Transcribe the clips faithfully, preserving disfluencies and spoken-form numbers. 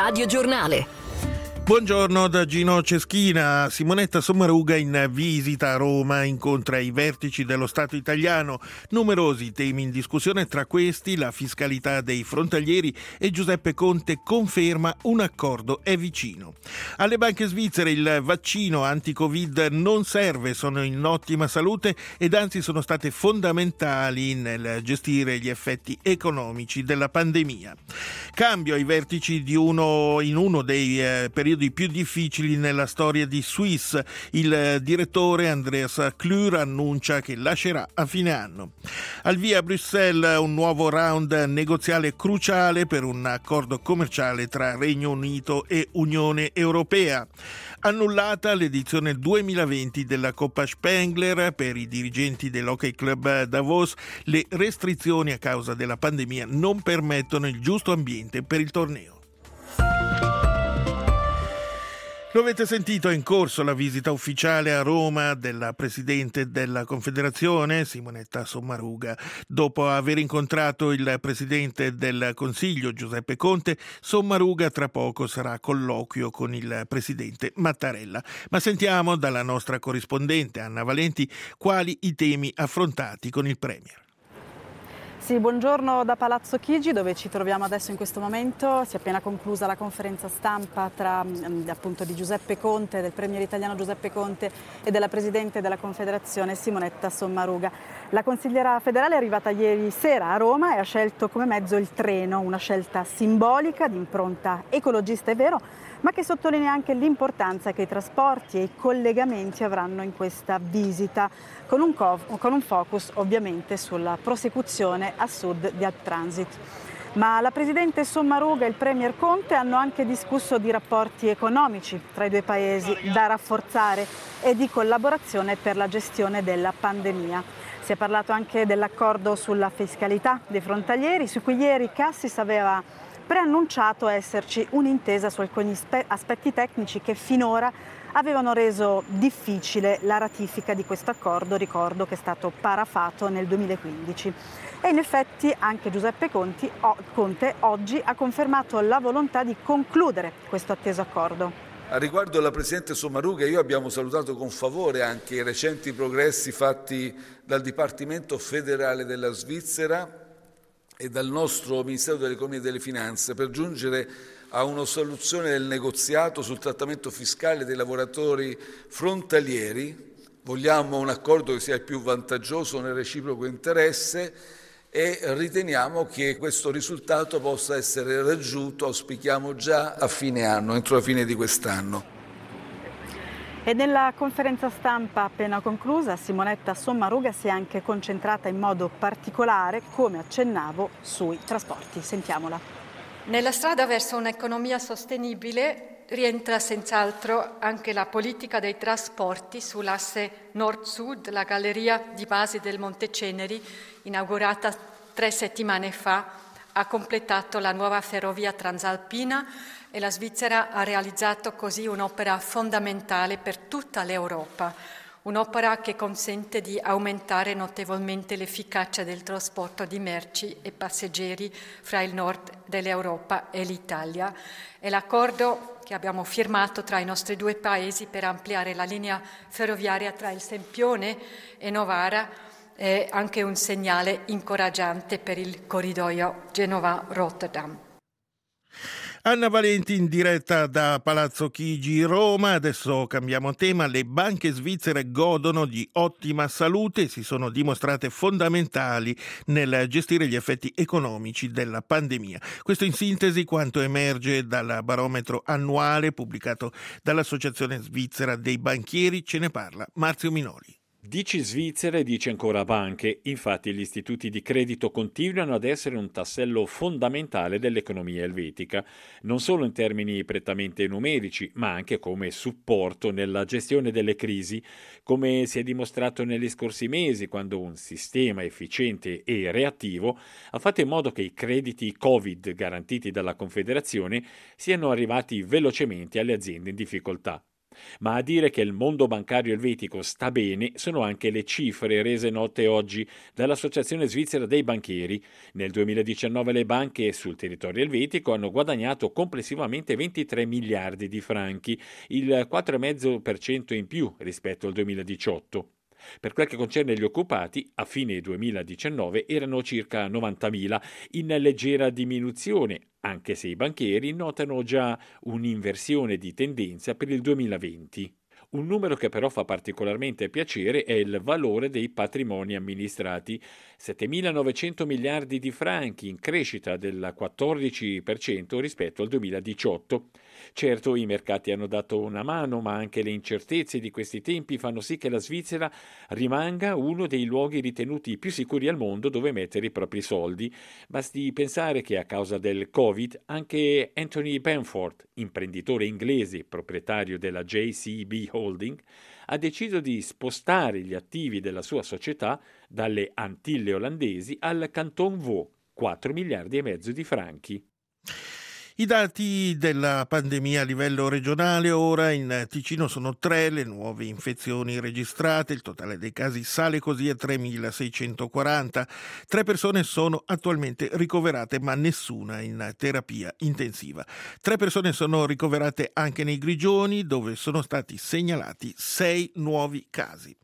Radio Giornale. Buongiorno da Gino Ceschina. Simonetta Sommaruga in visita a Roma incontra i vertici dello Stato italiano. Numerosi temi in discussione, tra questi la fiscalità dei frontalieri, e Giuseppe Conte conferma un accordo è vicino. Alle banche svizzere il vaccino anti-Covid non serve, sono in ottima salute ed anzi sono state fondamentali nel gestire gli effetti economici della pandemia. Cambio ai vertici di uno in uno dei eh, periodi più difficili nella storia di Swiss. Il direttore Andreas Klür annuncia che lascerà a fine anno. Al via a Bruxelles un nuovo round negoziale cruciale per un accordo commerciale tra Regno Unito e Unione Europea. Annullata l'edizione duemilaventi della Coppa Spengler per i dirigenti dell'Hockey Club Davos. Le restrizioni a causa della pandemia non permettono il giusto ambiente per il torneo. Lo avete sentito, è in corso la visita ufficiale a Roma della Presidente della Confederazione, Simonetta Sommaruga. Dopo aver incontrato il Presidente del Consiglio, Giuseppe Conte, Sommaruga tra poco sarà a colloquio con il Presidente Mattarella. Ma sentiamo dalla nostra corrispondente Anna Valenti quali i temi affrontati con il Premier. Sì, buongiorno da Palazzo Chigi, dove ci troviamo adesso in questo momento. Si è appena conclusa la conferenza stampa tra appunto di Giuseppe Conte, del premier italiano Giuseppe Conte, e della Presidente della Confederazione Simonetta Sommaruga. La consigliera federale è arrivata ieri sera a Roma e ha scelto come mezzo il treno, una scelta simbolica, di impronta ecologista, è vero, ma che sottolinea anche l'importanza che i trasporti e i collegamenti avranno in questa visita, con un, co- con un focus ovviamente sulla prosecuzione a sud di Alp Transit. Ma la Presidente Sommaruga e il Premier Conte hanno anche discusso di rapporti economici tra i due paesi da rafforzare e di collaborazione per la gestione della pandemia. Si è parlato anche dell'accordo sulla fiscalità dei frontalieri, su cui ieri Cassis aveva preannunciato esserci un'intesa su alcuni aspetti tecnici che finora avevano reso difficile la ratifica di questo accordo, ricordo che è stato parafato nel duemilaquindici. E in effetti anche Giuseppe Conte, Conte oggi ha confermato la volontà di concludere questo atteso accordo. A riguardo alla Presidente Sommaruga, io abbiamo salutato con favore anche i recenti progressi fatti dal Dipartimento federale della Svizzera e dal nostro Ministero dell'Economia e delle Finanze per giungere a una soluzione del negoziato sul trattamento fiscale dei lavoratori frontalieri. Vogliamo un accordo che sia il più vantaggioso nel reciproco interesse e riteniamo che questo risultato possa essere raggiunto, auspichiamo già a fine anno, entro la fine di quest'anno. E nella conferenza stampa appena conclusa, Simonetta Sommaruga si è anche concentrata in modo particolare, come accennavo, sui trasporti. Sentiamola. Nella strada verso un'economia sostenibile rientra senz'altro anche la politica dei trasporti sull'asse nord-sud. La galleria di base del Monte Ceneri, inaugurata tre settimane fa, ha completato la nuova ferrovia transalpina e la Svizzera ha realizzato così un'opera fondamentale per tutta l'Europa, un'opera che consente di aumentare notevolmente l'efficacia del trasporto di merci e passeggeri fra il nord dell'Europa e l'Italia. È l'accordo che abbiamo firmato tra i nostri due paesi per ampliare la linea ferroviaria tra il Sempione e Novara è anche un segnale incoraggiante per il corridoio Genova-Rotterdam. Anna Valenti in diretta da Palazzo Chigi, Roma. Adesso cambiamo tema. Le banche svizzere godono di ottima salute e si sono dimostrate fondamentali nel gestire gli effetti economici della pandemia. Questo in sintesi quanto emerge dal barometro annuale pubblicato dall'Associazione Svizzera dei Banchieri. Ce ne parla Marzio Minoli. Dici Svizzera e dice ancora banche, infatti gli istituti di credito continuano ad essere un tassello fondamentale dell'economia elvetica, non solo in termini prettamente numerici, ma anche come supporto nella gestione delle crisi, come si è dimostrato negli scorsi mesi, quando un sistema efficiente e reattivo ha fatto in modo che i crediti Covid garantiti dalla Confederazione siano arrivati velocemente alle aziende in difficoltà. Ma a dire che il mondo bancario elvetico sta bene sono anche le cifre rese note oggi dall'Associazione Svizzera dei Banchieri. Nel duemiladiciannove le banche sul territorio elvetico hanno guadagnato complessivamente ventitré miliardi di franchi, il quattro virgola cinque per cento in più rispetto al duemiladiciotto. Per quel che concerne gli occupati, a fine duemiladiciannove erano circa novantamila, in leggera diminuzione, anche se i banchieri notano già un'inversione di tendenza per il duemilaventi. Un numero che però fa particolarmente piacere è il valore dei patrimoni amministrati, settemilanovecento miliardi di franchi, in crescita del quattordici per cento rispetto al duemiladiciotto. Certo, i mercati hanno dato una mano, ma anche le incertezze di questi tempi fanno sì che la Svizzera rimanga uno dei luoghi ritenuti più sicuri al mondo dove mettere i propri soldi. Basti pensare che a causa del Covid anche Anthony Benford, imprenditore inglese proprietario della J C B Holding, ha deciso di spostare gli attivi della sua società dalle Antille olandesi al Canton Vaud, quattro miliardi e mezzo di franchi. I dati della pandemia a livello regionale: ora in Ticino sono tre le nuove infezioni registrate, il totale dei casi sale così a tremilaseicentoquaranta. Tre persone sono attualmente ricoverate, ma nessuna in terapia intensiva. Tre persone sono ricoverate anche nei Grigioni, dove sono stati segnalati sei nuovi casi.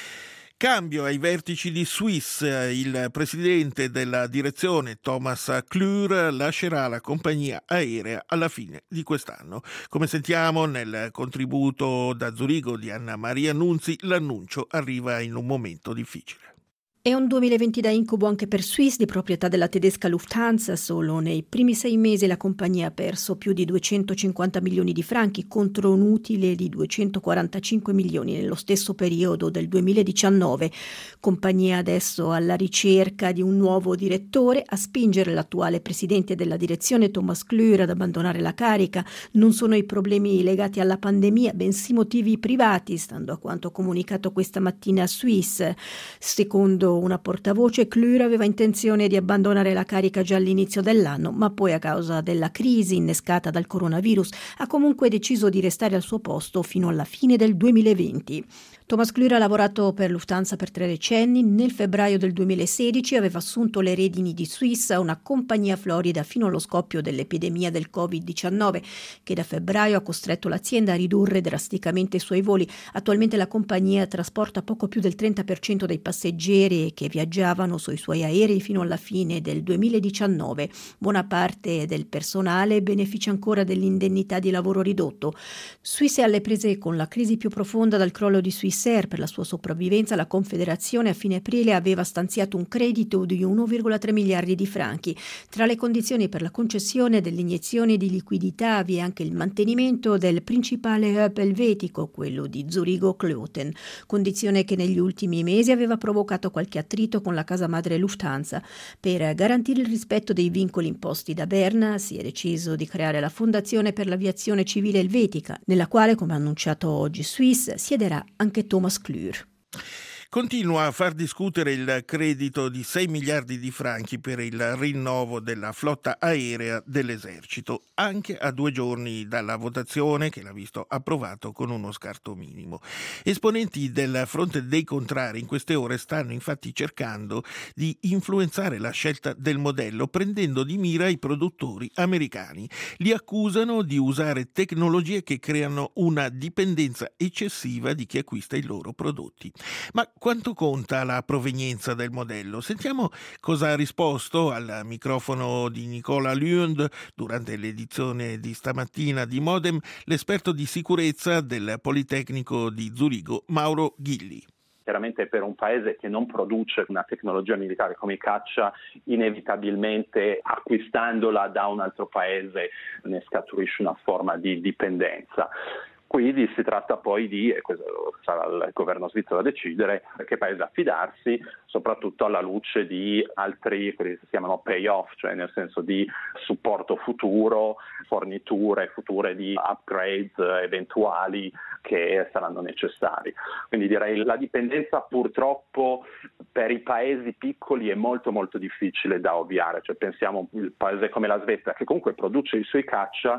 Cambio ai vertici di Swiss. Il presidente della direzione, Thomas Klühr, lascerà la compagnia aerea alla fine di quest'anno. Come sentiamo nel contributo da Zurigo di Anna Maria Nunzi, l'annuncio arriva in un momento difficile. È un duemilaventi da incubo anche per Swiss, di proprietà della tedesca Lufthansa. Solo nei primi sei mesi la compagnia ha perso più di duecentocinquanta milioni di franchi contro un utile di duecentoquarantacinque milioni nello stesso periodo del duemiladiciannove. Compagnia adesso alla ricerca di un nuovo direttore. A spingere l'attuale presidente della direzione, Thomas Klühr, ad abbandonare la carica non sono i problemi legati alla pandemia, bensì motivi privati, stando a quanto comunicato questa mattina a Swiss. Secondo una portavoce, Klühr aveva intenzione di abbandonare la carica già all'inizio dell'anno, ma poi, a causa della crisi innescata dal coronavirus, ha comunque deciso di restare al suo posto fino alla fine del duemilaventi. Thomas Klühr ha lavorato per Lufthansa per tre decenni. Nel febbraio del duemilasedici aveva assunto le redini di Swiss, una compagnia florida, fino allo scoppio dell'epidemia del covid diciannove, che da febbraio ha costretto l'azienda a ridurre drasticamente i suoi voli. Attualmente la compagnia trasporta poco più del trenta per cento dei passeggeri che viaggiavano sui suoi aerei fino alla fine del duemiladiciannove. Buona parte del personale beneficia ancora dell'indennità di lavoro ridotto. Swiss è alle prese con la crisi più profonda dal crollo di Swiss. Per la sua sopravvivenza la Confederazione a fine aprile aveva stanziato un credito di uno virgola tre miliardi di franchi. Tra le condizioni per la concessione dell'iniezione di liquidità vi è anche il mantenimento del principale hub elvetico, quello di Zurigo-Kloten, condizione che negli ultimi mesi aveva provocato qualche attrito con la casa madre Lufthansa. Per garantire il rispetto dei vincoli imposti da Berna si è deciso di creare la Fondazione per l'Aviazione Civile Elvetica, nella quale, come ha annunciato oggi Swiss, siederà anche Thomas Klühr. Continua a far discutere il credito di sei miliardi di franchi per il rinnovo della flotta aerea dell'esercito, anche a due giorni dalla votazione che l'ha visto approvato con uno scarto minimo. Esponenti del fronte dei contrari in queste ore stanno infatti cercando di influenzare la scelta del modello, prendendo di mira i produttori americani. Li accusano di usare tecnologie che creano una dipendenza eccessiva di chi acquista i loro prodotti. Ma quanto conta la provenienza del modello? Sentiamo cosa ha risposto al microfono di Nicola Lund durante l'edizione di stamattina di Modem l'esperto di sicurezza del Politecnico di Zurigo, Mauro Ghilli. Chiaramente per un paese che non produce una tecnologia militare come i caccia, inevitabilmente acquistandola da un altro paese ne scaturisce una forma di dipendenza. Quindi si tratta poi di, e questo sarà il governo svizzero a decidere, che paese affidarsi, soprattutto alla luce di altri, quelli che si chiamano payoff, cioè nel senso di supporto futuro, forniture future di upgrades eventuali che saranno necessari. Quindi direi la dipendenza purtroppo per i paesi piccoli è molto molto difficile da ovviare, cioè pensiamo a un paese come la Svezia che comunque produce i suoi caccia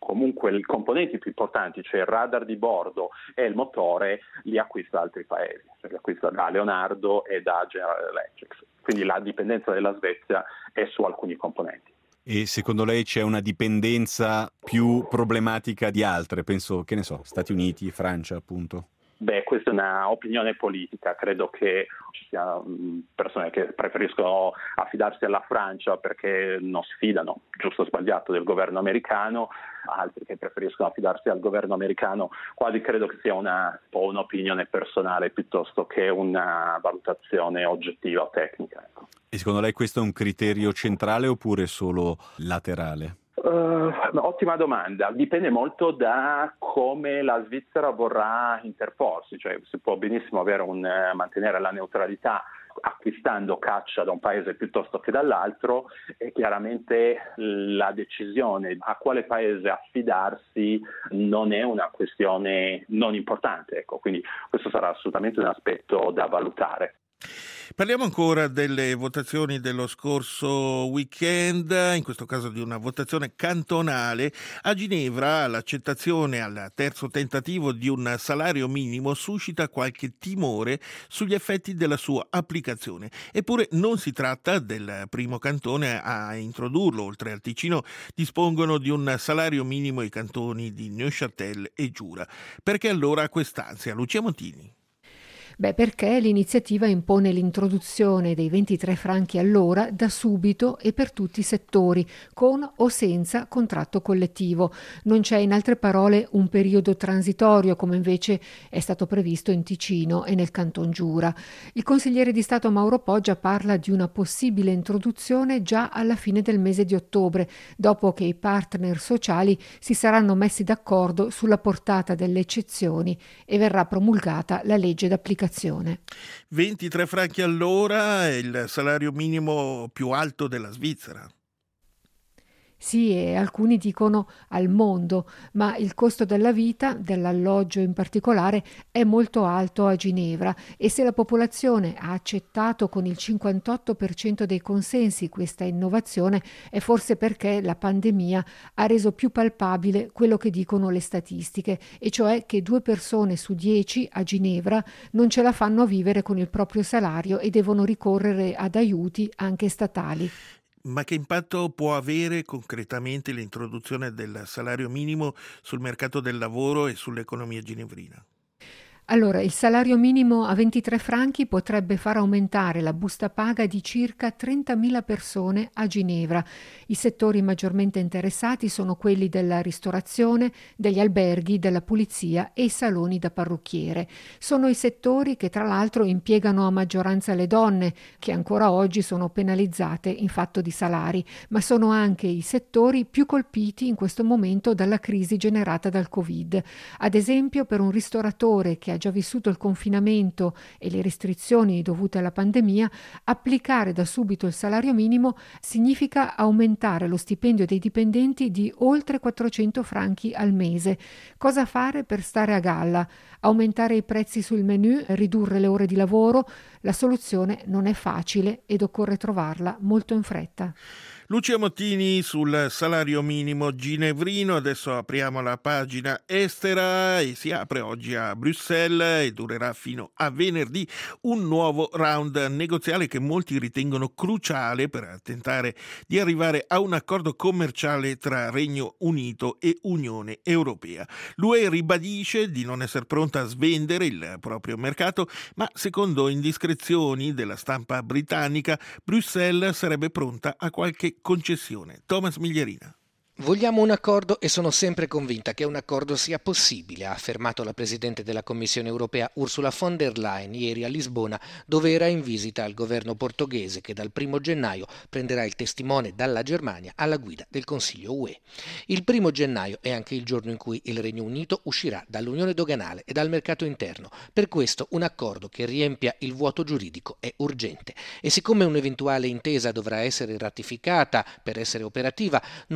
comunque i componenti più importanti, cioè il radar di bordo e il motore, li acquista da altri paesi, cioè li acquista da Leonardo e da General Electric. Quindi la dipendenza della Svezia è su alcuni componenti. E secondo lei c'è una dipendenza più problematica di altre? Penso, che ne so, Stati Uniti, Francia appunto. Beh, questa è una opinione politica, credo che ci siano persone che preferiscono affidarsi alla Francia perché non si fidano, giusto o sbagliato, del governo americano, altri che preferiscono affidarsi al governo americano, quasi credo che sia una, un po' un'opinione personale piuttosto che una valutazione oggettiva o tecnica. Ecco. E secondo lei questo è un criterio centrale oppure solo laterale? Uh, ottima domanda, dipende molto da come la Svizzera vorrà interporsi, cioè si può benissimo avere un, uh, mantenere la neutralità acquistando caccia da un paese piuttosto che dall'altro, e chiaramente la decisione a quale paese affidarsi non è una questione non importante, ecco, quindi questo sarà assolutamente un aspetto da valutare. Parliamo ancora delle votazioni dello scorso weekend, in questo caso di una votazione cantonale. A Ginevra l'accettazione al terzo tentativo di un salario minimo suscita qualche timore sugli effetti della sua applicazione. Eppure non si tratta del primo cantone a introdurlo. Oltre al Ticino dispongono di un salario minimo i cantoni di Neuchâtel e Giura. Perché allora quest'ansia? Lucia Montini. Beh, perché l'iniziativa impone l'introduzione dei ventitré franchi all'ora da subito e per tutti i settori, con o senza contratto collettivo. Non c'è, in altre parole, un periodo transitorio come invece è stato previsto in Ticino e nel Canton Giura. Il consigliere di Stato Mauro Poggia parla di una possibile introduzione già alla fine del mese di ottobre, dopo che i partner sociali si saranno messi d'accordo sulla portata delle eccezioni e verrà promulgata la legge d'applicazione. ventitré franchi all'ora è il salario minimo più alto della Svizzera. Sì, e alcuni dicono al mondo, ma il costo della vita, dell'alloggio in particolare, è molto alto a Ginevra, e se la popolazione ha accettato con il cinquantotto per cento dei consensi questa innovazione è forse perché la pandemia ha reso più palpabile quello che dicono le statistiche, e cioè che due persone su dieci a Ginevra non ce la fanno a vivere con il proprio salario e devono ricorrere ad aiuti anche statali. Ma che impatto può avere concretamente l'introduzione del salario minimo sul mercato del lavoro e sull'economia ginevrina? Allora, il salario minimo a ventitré franchi potrebbe far aumentare la busta paga di circa trentamila persone a Ginevra. I settori maggiormente interessati sono quelli della ristorazione, degli alberghi, della pulizia e i saloni da parrucchiere. Sono i settori che tra l'altro impiegano a maggioranza le donne, che ancora oggi sono penalizzate in fatto di salari, ma sono anche i settori più colpiti in questo momento dalla crisi generata dal Covid. Ad esempio, per un ristoratore che ha già vissuto il confinamento e le restrizioni dovute alla pandemia, applicare da subito il salario minimo significa aumentare lo stipendio dei dipendenti di oltre quattrocento franchi al mese. Cosa fare per stare a galla? Aumentare i prezzi sul menù, ridurre le ore di lavoro? La soluzione non è facile ed occorre trovarla molto in fretta. Lucia Mottini sul salario minimo ginevrino. Adesso apriamo la pagina estera e si apre oggi a Bruxelles e durerà fino a venerdì un nuovo round negoziale che molti ritengono cruciale per tentare di arrivare a un accordo commerciale tra Regno Unito e Unione Europea. L'U E ribadisce di non essere pronta a svendere il proprio mercato, ma secondo indiscrezioni della stampa britannica Bruxelles sarebbe pronta a qualche concessione. Thomas Miglierina. Vogliamo un accordo e sono sempre convinta che un accordo sia possibile, ha affermato la Presidente della Commissione europea Ursula von der Leyen ieri a Lisbona, dove era in visita al governo portoghese che dal primo gennaio prenderà il testimone dalla Germania alla guida del Consiglio U E. Il primo gennaio è anche il giorno in cui il Regno Unito uscirà dall'Unione doganale e dal mercato interno. Per questo un accordo che riempia il vuoto giuridico è urgente. E siccome un'eventuale intesa dovrà essere ratificata per essere operativa non solo dal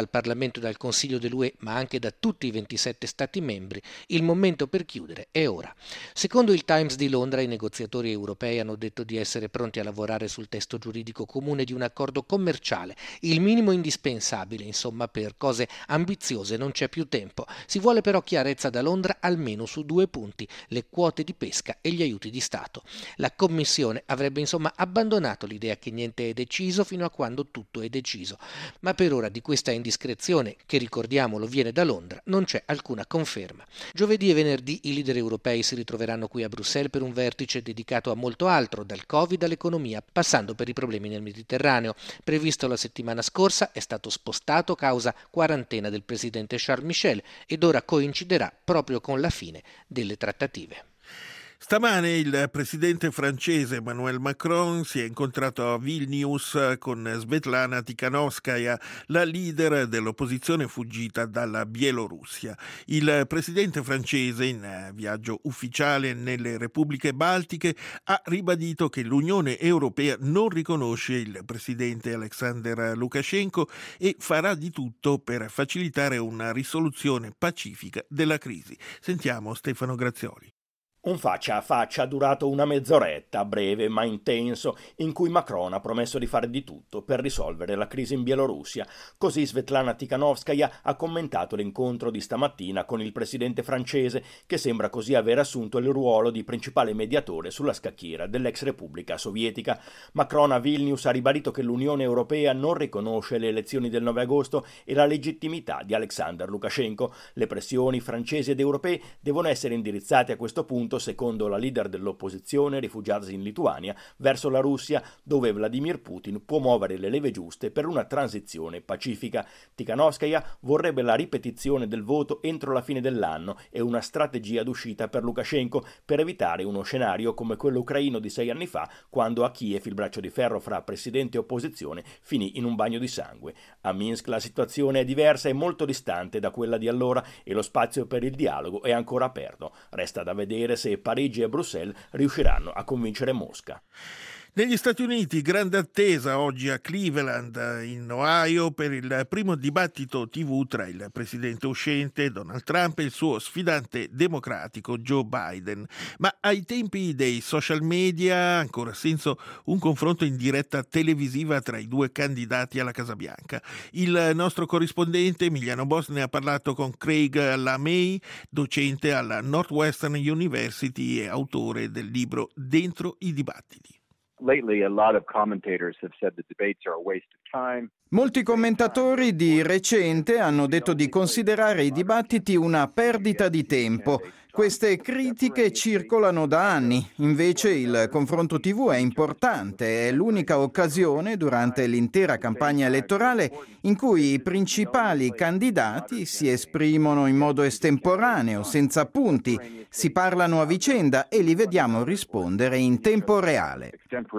dal Parlamento e dal Consiglio dell'U E, ma anche da tutti i ventisette Stati membri, il momento per chiudere è ora. Secondo il Times di Londra, i negoziatori europei hanno detto di essere pronti a lavorare sul testo giuridico comune di un accordo commerciale, il minimo indispensabile, insomma, per cose ambiziose non c'è più tempo. Si vuole però chiarezza da Londra almeno su due punti: le quote di pesca e gli aiuti di Stato. La Commissione avrebbe insomma abbandonato l'idea che niente è deciso fino a quando tutto è deciso, ma per ora di questa indiscrezione, che ricordiamolo viene da Londra, non c'è alcuna conferma. Giovedì e venerdì i leader europei si ritroveranno qui a Bruxelles per un vertice dedicato a molto altro, dal Covid all'economia, passando per i problemi nel Mediterraneo. Previsto la settimana scorsa, è stato spostato causa quarantena del presidente Charles Michel ed ora coinciderà proprio con la fine delle trattative. Stamane il presidente francese Emmanuel Macron si è incontrato a Vilnius con Svetlana Tikhanovskaya, la leader dell'opposizione fuggita dalla Bielorussia. Il presidente francese, in viaggio ufficiale nelle repubbliche baltiche, ha ribadito che l'Unione Europea non riconosce il presidente Alexander Lukashenko e farà di tutto per facilitare una risoluzione pacifica della crisi. Sentiamo Stefano Grazioli. Un faccia a faccia durato una mezz'oretta, breve ma intenso, in cui Macron ha promesso di fare di tutto per risolvere la crisi in Bielorussia. Così Svetlana Tikhanovskaya ha commentato l'incontro di stamattina con il presidente francese, che sembra così aver assunto il ruolo di principale mediatore sulla scacchiera dell'ex Repubblica Sovietica. Macron a Vilnius ha ribadito che l'Unione Europea non riconosce le elezioni del nove agosto e la legittimità di Alexander Lukashenko. Le pressioni francesi ed europee devono essere indirizzate a questo punto, secondo la leader dell'opposizione rifugiatasi in Lituania, verso la Russia, dove Vladimir Putin può muovere le leve giuste per una transizione pacifica. Tikhanovskaya vorrebbe la ripetizione del voto entro la fine dell'anno e una strategia d'uscita per Lukashenko per evitare uno scenario come quello ucraino di sei anni fa, quando a Kiev il braccio di ferro fra presidente e opposizione finì in un bagno di sangue. A Minsk la situazione è diversa e molto distante da quella di allora e lo spazio per il dialogo è ancora aperto. Resta da vedere se Parigi e Bruxelles riusciranno a convincere Mosca. Negli Stati Uniti, grande attesa oggi a Cleveland, in Ohio, per il primo dibattito tivù tra il presidente uscente Donald Trump e il suo sfidante democratico Joe Biden. Ma ai tempi dei social media ha ancora senso un confronto in diretta televisiva tra i due candidati alla Casa Bianca. Il nostro corrispondente Emiliano Boss ne ha parlato con Craig LaMay, docente alla Northwestern University e autore del libro Dentro i dibattiti. Lately, a lot of commentators have said the debates are a waste of time. Molti commentatori di recente hanno detto di considerare i dibattiti una perdita di tempo. Queste critiche circolano da anni, invece il confronto tivù è importante, è l'unica occasione durante l'intera campagna elettorale in cui i principali candidati si esprimono in modo estemporaneo, senza punti, si parlano a vicenda e li vediamo rispondere in tempo reale.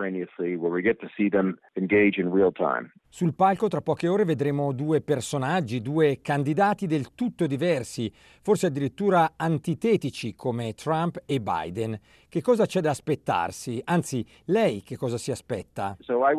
Sul palco tra poche ore vedremo due personaggi, due candidati del tutto diversi, forse addirittura antitetici come Trump e Biden. Che cosa c'è da aspettarsi? Anzi, lei che cosa si aspetta?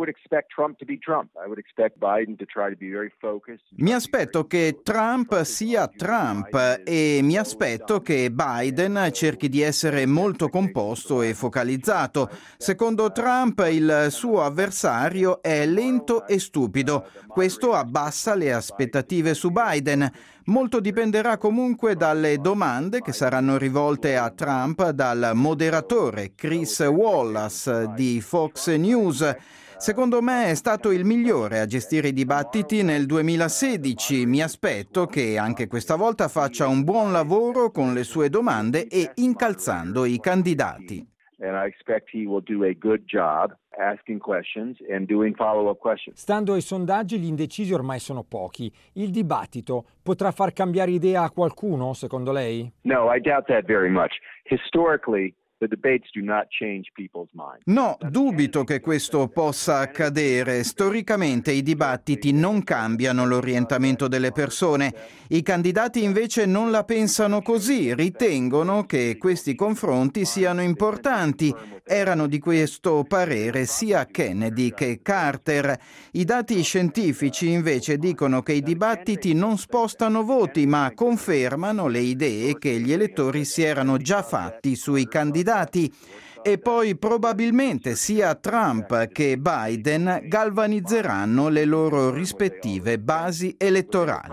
Mi aspetto che Trump sia Trump e mi aspetto che Biden cerchi di essere molto composto e focalizzato. Secondo Trump il suo avversario è lento e stupido. Questo abbassa le aspettative su Biden. Molto dipenderà comunque dalle domande che saranno rivolte a Trump dal moderatore Chris Wallace di Fox News. Secondo me è stato il migliore a gestire i dibattiti nel duemilasedici. Mi aspetto che anche questa volta faccia un buon lavoro con le sue domande e incalzando i candidati. And I expect he will do a good job asking questions and doing follow-up questions. Stando ai sondaggi, gli indecisi ormai sono pochi. Il dibattito potrà far cambiare idea a qualcuno, secondo lei? No, I doubt that very much. Historically, No, dubito che questo possa accadere. Storicamente i dibattiti non cambiano l'orientamento delle persone. I candidati invece non la pensano così, ritengono che questi confronti siano importanti. Erano di questo parere sia Kennedy che Carter. I dati scientifici invece dicono che i dibattiti non spostano voti, ma confermano le idee che gli elettori si erano già fatti sui candidati. E poi probabilmente sia Trump che Biden galvanizzeranno le loro rispettive basi elettorali.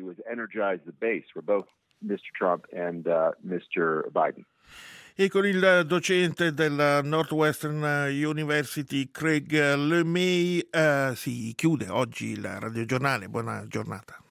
E con il docente della Northwestern University Craig LeMay eh, si chiude oggi il radiogiornale. Buona giornata.